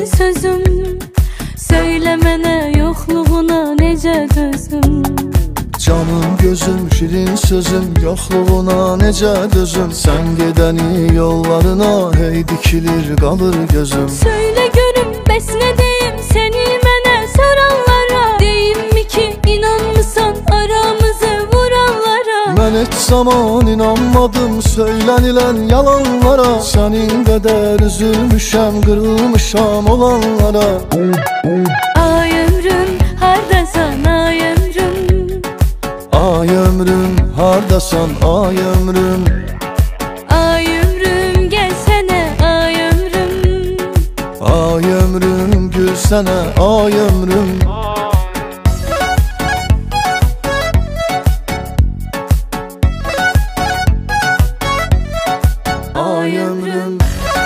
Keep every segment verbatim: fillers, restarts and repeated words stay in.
şirin sözüm. Söyle mənə yoxluğuna necə dözüm. Canım gözüm, şirin sözüm, yoxluğuna necə dözüm. Sən gedəni yollarına hey dikilir qalır gözüm. Söyle görüm bəs nə deyim səni mənə soranlara. Deyim mi ki inanmısan aramızı vuranlara. Mən heç zaman inanmadım söylənilən yalanlara. Sənin qədər üzülmüşəm, qırılmışam olanlara. Ay ömrüm hardasan ay ömrüm. Ay ömrüm hardasan ay ömrüm. Ay ömrüm gelsene ay ömrüm. Ay ömrüm gülsene ay ömrüm. Ay ömrüm.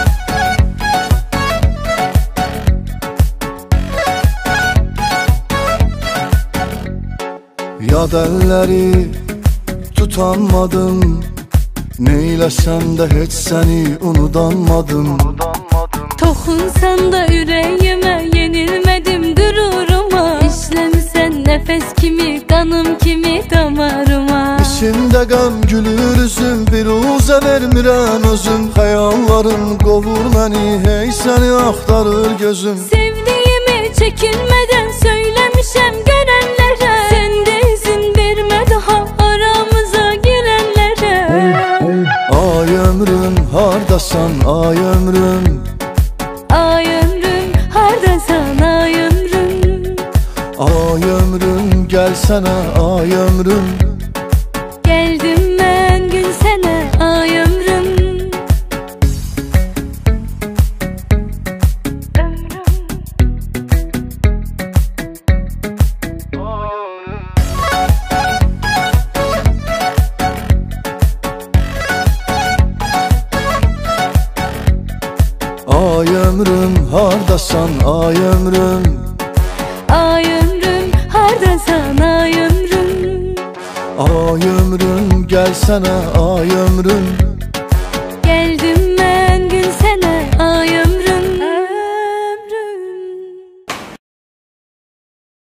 Yad əlləri tutanmadım. Neyləsəm də heç səni unudanmadım. Toxunsan da ürəyimə yenilmədim qüruruma. İşləmisən nəfəs kimi qanım kimi damarıma. İçimdə qəm gülür üzüm, bir uzə vermirəm özüm. Xəyallarım qovur məni, hey səni axtarır gözüm. Sevdiyimi çəkinmədən söyləmişəm görənlərə. Sən də izin vermə daha aramıza girənlərə. Ay ömrüm hardasan ay ömrüm. Ay ömrüm hardasan ay ömrüm. Ay ömrüm gelsene ay ömrüm. Geldim mən gülsənə ay ömrüm. Ay ömrüm hardasan ay ömrüm. Ay ömrüm hardasan ay ömrüm. Ay ömrüm gelsene ay ömrüm.